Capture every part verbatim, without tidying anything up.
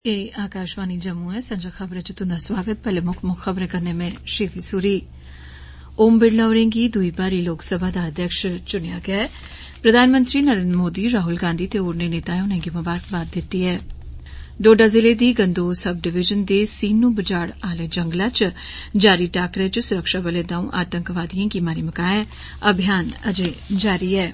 ए आकाशवाणी जम्मू है। संजा खबरें च तुंदा स्वागत। पहले मुक्ख मुक्ख खबरें करने में शीफी सूरी। ओम बिरला होरें गी दुई बारी लोकसभा दा अध्यक्ष चुनेआ गेआ ऐ। प्रधानमंत्री नरेंद्र मोदी, राहुल गांधी ते होरनें नेताएं उनेंगी मुबारकबाद दित्ती ऐ। डोडा जिले दी गंदोह सब डिवीजन दे सीनू बजाड़ आले जंगला च जारी टाकरे च सुरक्षाबलें द'ऊं आतंकवादिएं गी मारी मकाया ऐ। अभियान अजें जारी ऐ।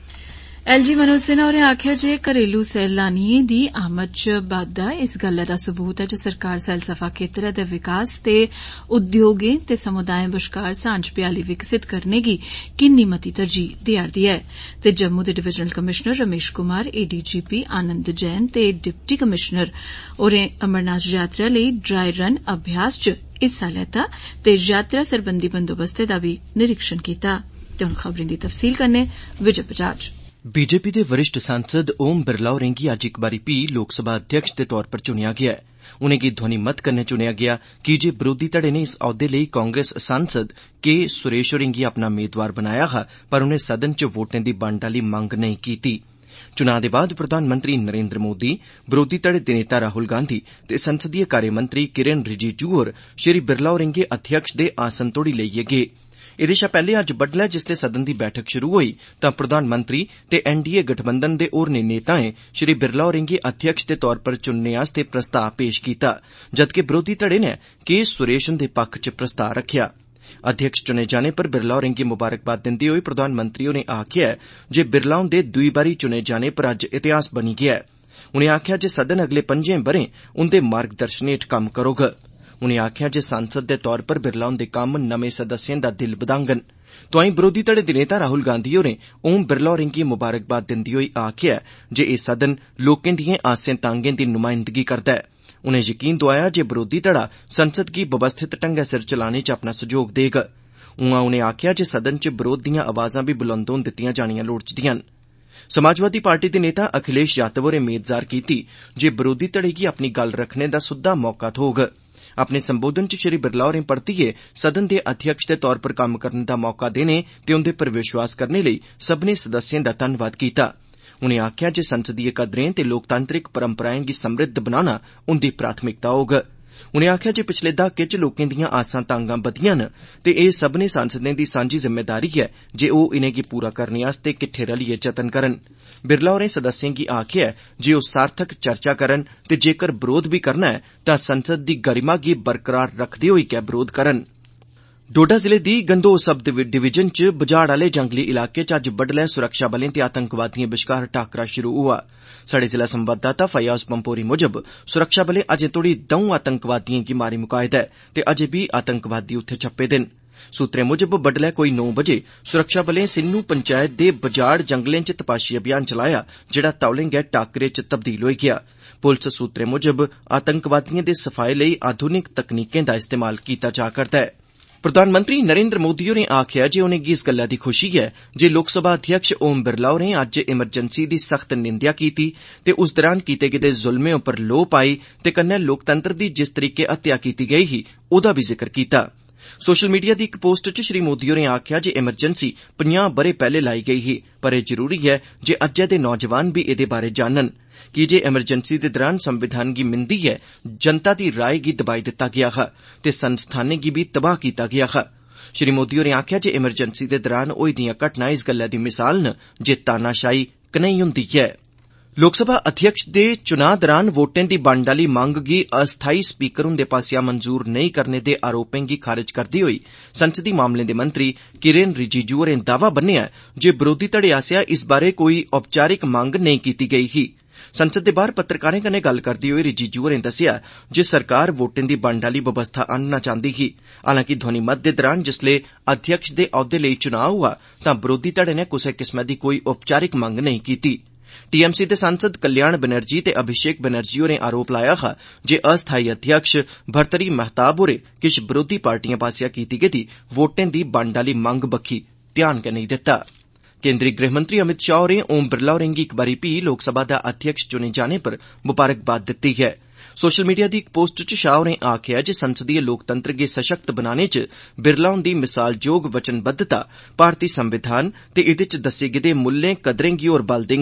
एल जी मनोज सिन्हा होरें आखेआ जे घरेलू सैलानिएं दी आमद च बाद्दा इस गल्लै दा सबूत ऐ जे सरकार सैलसफा खेत्तरै दे विकास ते उद्योगें ते समुदायें बश्कार सांझ भ्याली विकसित करने गी किन्नी मती तरजीह देआ'रदी ऐ। ते जम्मू दे divisional commissioner Ramesh Kumar, A D G P Anand Jain ते डिप्टी कमिशनर होरें अमरनाथ यात्रा लेई ड्राई रन अभ्यास च हिस्सा लैता ते यात्रा सरबंधी बंदोबस्तें दा बी निरीक्षण कीता। ते हुन खबरें दी तफसील कन्नै विजय बजाज। बीजेपी दे वरिष्ठ सांसद ओम बिरला होरें गी अज्ज इक बारी फ्ही लोकसभा अध्यक्ष दे तौर पर चुनेआ गेआ ऐ। उनेंगी ध्वनि मत कन्नै चुनेआ गेआ की जे विरोधी धड़े ने इस औहदे लेई कांग्रेस सांसद के सुरेश होरें गी अपना मेदवार बनाया हा, पर उनें सदन च वोटें दी बंड आली मंग नेईं कीती। चुनां दे बाद प्रधानमंत्री नरेंद्र मोदी, विरोधी धड़े दे नेता राहुल गांधी ते संसदीय कार्यमंत्री किरेन रिजिजू होर श्री बिरला होरें गी अध्यक्ष दे आसन तोड़ी लेइयै गे। एदे शा पैहले अज्ज बड्डलै जिसलै सदन दी बैठक शुरू होई तां प्रधानमंत्री ते एनडीए गठबंधन दे होरनें नेताएं श्री बिरला होरें गी अध्यक्ष दे तौर पर चुनने आस्तै प्रस्ताव पेश कीता, जदकि विरोधी धड़े नै के सुरेश हुंदे पक्ख च प्रस्ताव रखेआ। अध्यक्ष चुने जाने पर बिरला होरें गी मुबारकबाद दिंदे होई प्रधानमंत्री होरें आखेआ जे बिरला हुंदे दुई बारी चुने जाने पर अज्ज इतिहास बनी गेआ ऐ। उनें आखेआ जे सदन अगले पंजें ब'रें उंदे मार्गदर्शन हेठ कम्म करोग। उनें आखेआ जे सांसद दे तौर पर बिरला हुंदे कम्म नमें सदस्यें दा दिल बधाङन। तोआईं विरोधी धड़े दे नेता राहुल गांधी होरें ओम बिरला होरें गी मुबारकबाद दिंदे होई आखेआ जे एह् सदन लोकें दिएं आसें तांगें दी नुमाइंदगी करदा ऐ। उनें यकीन दोआया जे विरोधी धड़ा संसद गी व्यवस्थित ढंगै सिर चलाने च अपना सहयोग देग। उआं उनें आखेआ जे सदन च विरोध दियां आवाजां बी बुलंद होन दित्तियां जानियां लोड़चदियां न। समाजवादी पार्टी दे नेता अखिलेश यादव होरें मेद जाह्र कीती जे विरोधी धड़े गी अपनी गल्ल रखने दा सुद्दा मौका थ्होग। अपने संबोधन च श्री बिरला होरें परतियै सदन दे अध्यक्ष दे तौर पर कम्म करने दा मौका देने ते उंदे पर विश्वास करने लेई सब्भनें सदस्यें दा धन्नवाद कीता। उनें आखेआ जे संसदीय कदरें ते लोकतांत्रिक परंपराएं गी समृद्ध बनाना उंदी प्राथमिकता होग। उनें आखेआ जे पिछले दहाके च लोकें दियां आसां तांगां बधियां न ते एह् सब्भनें सांसदें दी सांझी जिम्मेदारी ऐ जे ओह् इनेंगी पूरा करने आस्तै किट्ठे रलियै जतन करन। बिरला होरें सदस्यें गी आखेआ जे ओह् सार्थक चर्चा करन ते जेकर विरोध बी करना ऐ तां संसद दी गरिमा गी बरकरार रखदे होई गै विरोध करन। डोडा जिले दी गंदोह सब डिवीजन च बजाड़ आले जंगली इलाके च अज्ज बड्डलै सुरक्षाबलें ते आतंकवादिएं बश्कार टाकरा शुरू होआ। साढ़े जिला संवाददाता फयाज पंपोरी मुजब सुरक्षाबलें अजें तोड़ी द'ऊं आतंकवादिएं गी मारी मुकाए दा ऐ ते अजें बी आतंकवादी उत्थे छप्पे दे न। सूत्रें मुजब बड्डलै कोई नौ बजे सुरक्षाबलें सिन्नू पंचायत दे बजाड़ जंगलें च तपाशी अभियान चलाया, जेहड़ा तौलें गै टाकरे च तब्दील होई गेआ। पुलस सूत्रें मुजब आतंकवादिएं दे सफाए लेई आधुनिक तकनीकें दा इस्तेमाल कीता जा करदा ऐ। प्रधानमंत्री नरेंद्र मोदी होरें आखेआ जे उनेंगी इस गल्लै दी खुशी ऐ जे लोकसभा अध्यक्ष ओम बिरला होरें अज्ज इमरजेंसी दी सख्त निंदेआ कीती ते उस दौरान कीते गेदे जुल्में उप्पर लोऽ पाई ते कन्नै लोकतंत्र दी जिस तरीके हत्या कीती गेई ही ओह्दा बी जिक्र कीता। सोशल मीडिया दी इक पोस्ट च श्री मोदी होरें आखेआ जे इमरजेंसी पंजाह् ब'रे पैहले लाई गेई ही, पर एह् जरूरी ऐ जे अज्जै दे नौजवान बी एह्दे बारै जानन की जे इमरजेंसी दे दौरान संविधान गी मिंदियै जनता दी राय गी दबाई दित्ता गेआ हा ते संस्थानें गी बी तबाह कीता गेआ हा। श्री मोदी होरें आखेआ जे इमरजेंसी दे दौरान होई दियां घटनां इस गल्लै दी मिसाल न जे तानाशाही कनेही हुंदी ऐ। लोकसभा अध्यक्ष दे चुनां दौरान वोटें दी बंड आली मंग गी अस्थाई स्पीकर हुंदे पास्सेआ मंजूर नेईं करने दे आरोपें गी खारिज करदे होई संसदी मामलें दे मंत्री किरेन रिजिजू होरें दावा बन्नेआ जे विरोधी धड़े आस्सेआ इस बारै कोई औपचारिक मंग नेईं कीती गेई ही। संसद दे बाहर पत्रकारें कन्नै गल्ल करदे होई रिजिजू होरें दस्सेआ जे सरकार वोटें दी बंड आली बवस्था आनना चांहदी ही। हालांकि ध्वनिमत दे दौरान जिसलै अध्यक्ष दे औहदे लेई चुनां होआ तां विरोधी धड़े ने कुसै किस्मै दी कोई औपचारिक मंग नेईं कीती। टीएमसी दे सांसद कल्याण बनर्जी ते अभिषेक बनर्जी होरें आरोप लाया हा जे अस्थाई अध्यक्ष भरतरी महताब होरें किश विरोधी पार्टिएं पास्सेआ कीती गेदी वोटें दी बंड आली मंग बक्खी ध्यान गै नेईं दित्ता। केंद्री गृहमंत्री अमित शाह होरें ओम बिरला होरें गी इक बारी फ्ही लोकसभा दा अध्यक्ष चुने जाने पर मुबारकबाद दित्ती ऐ। सोशल मीडिया दी इक पोस्ट च शाह होरें आखेआ जे संसदीय लोकतंत्र गी सशक्त बनाने च बिरला हुंदी मिसालजोग वचनबद्धता भारती संविधान ते एह्दे च दस्से गेदे मुल्लें कदरें गी होर बल देङन।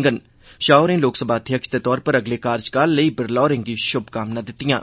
शाह होरें लोकसभा अध्यक्ष दे तौर पर अगले कार्यकाल लेई बिरला होरें गी शुभकामनां दित्तियां।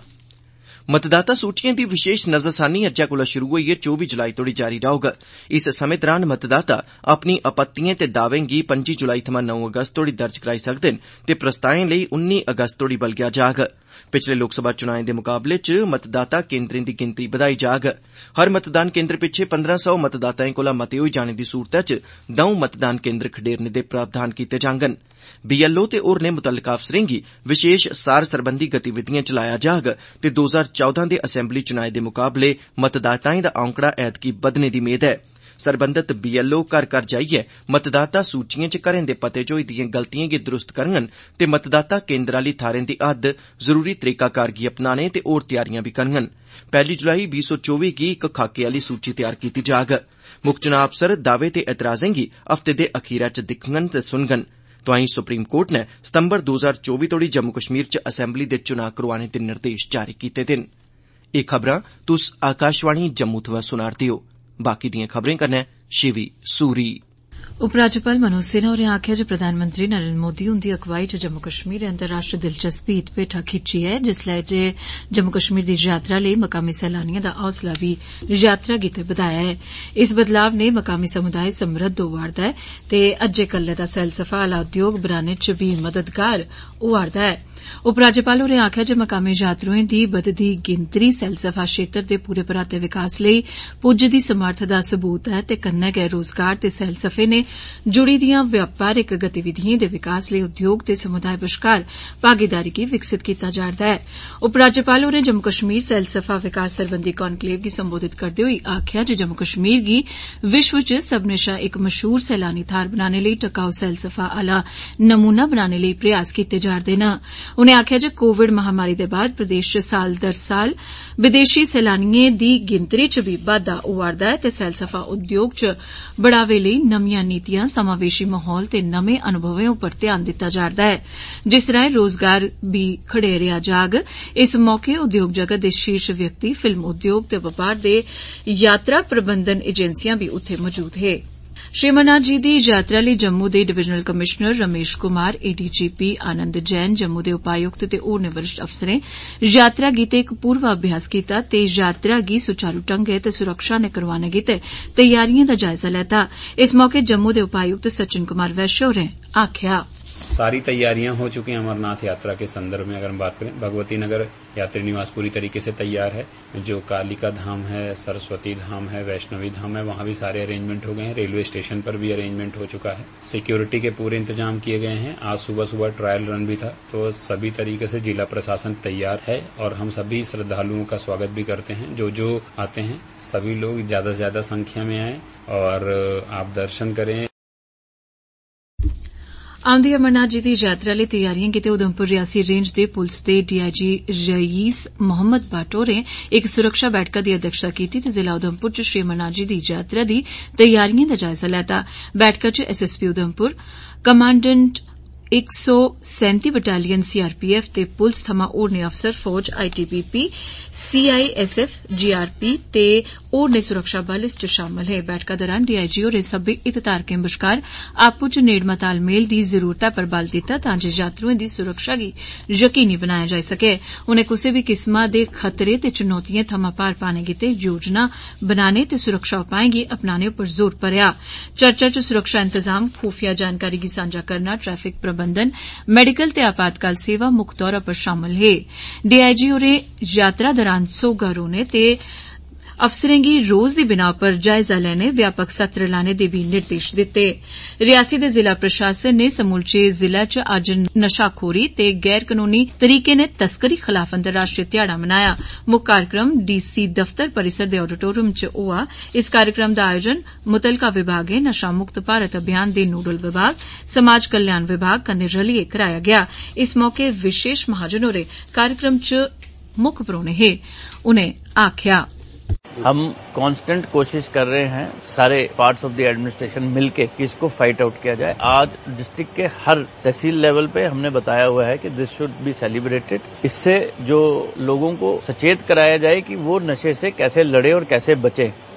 मतदाता सूचिएं दी विशेष नजरसानी अज्जै कोला शुरू होइयै चौबी जुलाई तोड़ी जारी रौह्ग। इस समें दरान मतदाता अपनी आपत्तिएं ते दावें गी पंजी जुलाई थमां नौ अगस्त तोड़ी दर्ज कराई सकदे न ते प्रस्तावें लेई उन्नी अगस्त तोड़ी बलगेआ जाग। पिछले लोकसभा चुनाएं दे मुकाबले च मतदाता केन्द्रें दी गिनतरी बधाई जाग। हर मतदान केन्द्र पिच्छे पंद्रह सौ मतदाताएं कोला मते होई जाने दी सूरतै च दौं मतदान केन्द्र खडेरने दे प्रावधान कीते जाङन। बीएलओ ते होरनें मुतल्लका अफसरें गी विशेष सार सरबंधी गतिविधियां चलाया जाग ते दो हजार चौदह दे असैम्बली चुनाएं दे मुकाबले मतदाताएं दा आंकड़ा ऐतकी बधने दी मेद ऐ। सरबंधत बीएलओ घर घर जाइयै मतदाता सूचिएं च घरें दे पते च होई दिएं गलतिएं गी दुरुस्त करङन ते मतदाता केन्द्र आली थाहरें दी हद जरूरी तरीकाकार गी अपनाने ते होर तैयारियां बी करङन। पैहली जुलाई बीह् सौ चौबी गी इक खाके आली सूची तैयार कीती जाग। मुक्ख चुनां अफसर दावे ते एतराजें गी हफ्ते दे अखीरै च दिक्खङन ते सुनङन। तोआईं सुप्रीम कोर्ट नै सितंबर दो हजार चौबी तोड़ी जम्मू कश्मीर च असैम्बली दे चुनां करोआने दे निर्देश जारी कीते दे न। एह् खबरां तुस आकाशवाणी जम्मू थमां सुना'रदे ओ। बाकी दिएं खबरें कन्नै शिवी सूरी। उपराज्यपाल मनोज सिन्हा होरें आखेआ जे प्रधानमंत्री नरेन्द्र मोदी हुंदी अगुवाई च जम्मू कश्मीर अंतर्राष्ट्रीय दिलचस्पी इत भेठा खिच्ची ऐ, जिसलै जे जम्मू कश्मीर दी यात्रा लेई मकामी सैलानिएं दा हौसला बी यात्रा गितै बधाया ऐ। इस बदलाव ने मकामी समुदाय समृद्ध होआ'रदा ऐ ते अज्जै कल्लै दा सैलसफा आला उद्योग बनाने च बी मददगार होआ'रदा ऐ। उपराज्यपाल होरें आखेआ जे मकामी यात्रुएं दी बधदी गिनतरी सैलसफा क्षेत्र दे पूरे पराते विकास लेई पुज्ज दी समर्थ दा सबूत ऐ ते कन्नै गै रोजगार ते सैलसफे ने जुड़ी दियां व्यापारिक गतिविधिएं दे विकास लेई उद्योग ते समुदाय बश्कार भागीदारी गी विकसित कीता जा'रदा ऐ। उपराज्यपाल होरें जम्मू कश्मीर सैलसफा विकास सरबंधी कॉन्क्लेव गी संबोधित करदे होई आखेआ जे जम्मू कश्मीर गी विश्व च सब्बने शा इक मशहूर सैलानी थाहर बनाने लेई टकाऊ सैलसफा आला नमूना बनाने लेई प्रयास कीते जा'रदे न। उनें आखेआ जे कोविड महामारी दे बाद प्रदेश च साल दर साल विदेशी सैलानिएं दी गिनतरी च बी बाद्दा होआ'रदा ऐ ते सैलसफा उद्योग च बढ़ावे लेई नमियां नीतियां, समावेशी माहौल ते नमें अनुभवें उप्पर ध्यान दित्ता जा'रदा ऐ, जिस राएं रोजगार बी खड़ेरेआ जाग। इस मौके उद्योग जगत दे शीर्ष व्यक्ति, फिल्म उद्योग ते बपार दे यात्रा प्रबंधन एजेंसियां बी उत्थे मौजूद हे। श्री अमरनाथ जी दी यात्रा लेई जम्मू दे divisional commissioner Ramesh Kumar, ADGP Anand Jain, Jammu दे उपायुक्त ते होरनें वरिष्ठ अफसरें यात्रा गितै इक पूर्वाभ्यास कीता ते यात्रा गी सुचारू ढंगै ते सुरक्षा नै करोआने गितै तैयारिएं दा जायजा लैता। इस मौके जम्मू दे उपायुक्त सचिन कुमार वैश्य होरें आखेआ सारी तैयारियां हो चुकी हैं। अमरनाथ यात्रा के संदर्भ में अगर हम बात करें, भगवती नगर यात्री निवास पूरी तरीके से तैयार है। जो कालिका धाम है, सरस्वती धाम है, वैष्णवी धाम है, वहां भी सारे अरेंजमेंट हो गए हैं। रेलवे स्टेशन पर भी अरेंजमेंट हो चुका है। सिक्योरिटी के पूरे इंतजाम किए गए हैं। आज सुबह सुबह ट्रायल रन भी था, तो सभी तरीके से जिला प्रशासन तैयार है और हम सभी श्रद्धालुओं का स्वागत भी करते हैं। जो जो आते हैं सभी लोग ज्यादा से ज्यादा संख्या में आए और आप दर्शन करें। आंदी अमरनाथ जी दी यात्रा लेई तैयारियां गितै उधमपुर रियासी रेंज दे पुलस दे डीआईजी रईस मोहम्मद भट्ट होरें इक सुरक्षा बैठका दी अध्यक्षता कीती ते जिला उधमपुर च श्री अमरनाथ जी दी यात्रा दी तैयारिएं दा जायजा लैता। बैठका च एसएसपी उधमपुर, कमांडेंट इक सौ सैंती बटालियन सीआरपीएफ ते पुलस थमां होरनें अफसर, फौज, आईटीबीपी, सीआईएसएफ, जीआरपी ते होरनें सुरक्षा बल इस च शामल हे। बैठका दौरान डीआईजी होरें सब्बै हितधारकें बश्कार आपूं च नेड़मा तालमेल दी जरूरतै पर बल दित्ता तां जे यात्रुएं दी सुरक्षा गी यकीनी बनाया जाई सकै। उनें कुसै बी किस्मा दे खतरे ते चुनौतिएं थमां पार पाने गितै योजना बनाने ते सुरक्षा उपाएं गी अपनाने उप्पर जोर भरेआ। चर्चा च सुरक्षा इंतजाम, खुफिया जानकारी गी सांझा करना, ट्रैफिक प्रबंधन, मेडिकल ते आपातकाल सेवा मुक्ख तौरा पर शामल हे। डीआईजी होरें यात्रा दौरान सोगा रौह्ने ते अफसरें गी रोज दी बिनाह पर जायजा लैने, व्यापक सत्र लाने दे बी निर्देश दित्ते। रियासी दे जिला प्रशासन ने समूलचे जिले च अज्ज नशाखोरी ते गैर कनूनी तरीके नै तस्करी खलाफ अंतर्राष्ट्रीय ध्याड़ा मनाया। मुक्ख कार्यक्रम डीसी दफ्तर परिसर दे ऑडिटोरियम च होआ। इस कार्यक्रम दा आयोजन मुतलका विभागें, नशा मुक्त भारत अभियान दे नोडल विभाग, समाज कल्याण विभाग कन्नै रलियै कराया गेआ। इस मौके विशेष महाजन होरें कार्यक्रम च मुक्ख परौह्ने हे। उनें आखेआ हम कांस्टेंट कोशिश कर रहे हैं सारे पार्ट्स ऑफ द एडमिनिस्ट्रेशन मिलके कि इसको फाइट आउट किया जाए। आज डिस्ट्रिक्ट के हर तहसील लेवल पे हमने बताया हुआ है कि दिस शुड बी सेलिब्रेटेड। इससे जो लोगों को सचेत कराया जाए कि वो नशे से कैसे लड़े और कैसे बचे।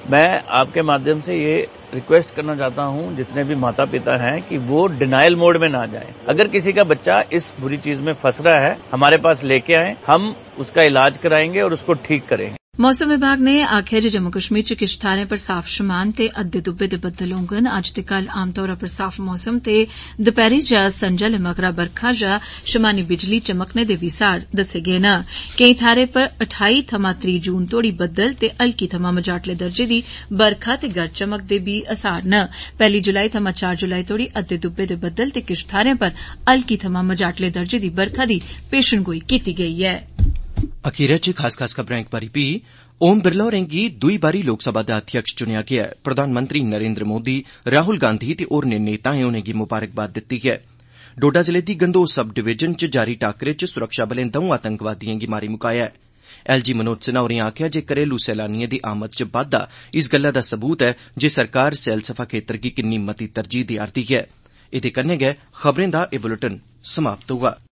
मैं आपके माध्यम से ये रिक्वेस्ट करना चाहता हूं जितने भी माता पिता हैं कि वो डिनायल मोड में ना जाएं। अगर किसी का बच्चा इस बुरी चीज में फंस रहा है, हमारे पास लेके आएं, हम उसका इलाज कराएंगे और उसको ठीक करेंगे। मौसम विभाग ने आखेआ जे जम्मू कश्मीर च किश थाहरें पर साफ शमान ते अद्दे दुब्बे दे बद्दल होङन। अज्ज ते कल आमतौर पर साफ मौसम ते दपैह्री जां संझा ले मगरा बरखा जां शमानी बिजली चमकने दे बी सार दस्से गे न। केई थाहरें पर अठाई थमां त्रीह् जून तोड़ी बद्दल ते हल्की थमां मझाटले दर्जे दी बरखा ते गरज चमक दे बी असार न। पैह्ली जुलाई थमां चार जुलाई तोड़ी अद्दे दुब्बे दे बद्दल ते किश थाहरें पर हल्की थमां मझाटले दर्जे दी बरखा दी पेशनगोई कीती गेई ऐ। अखीरै च खास खास खबरां इक बारी भी ओम बिरला होरें गी दुई बारी लोकसभा दा अध्यक्ष चुनेआ गेआ ऐ। प्रधानमंत्री नरेन्द्र मोदी, राहुल गांधी ते होरनें नेताएं उनेंगी मुबारकबाद दित्ती ऐ। डोडा जिले दी गंदोह सब डिवीजन च जारी टाकरे च सुरक्षाबलें दौं आतंकवादिएं गी मारी मुकाया ऐ। एलजी मनोज सिन्हा होरें आखेआ जे घरेलू सैलानिएं दी आमद च बाद्दा इस गल्ला दा सबूत ऐ जे सरकार सैलसफा खेत्तर गी किन्नी मती तरजीह देआ'रदी ऐ। एह्दे कन्नै गै खबरें दा एह् बुलेटिन समाप्त होआ।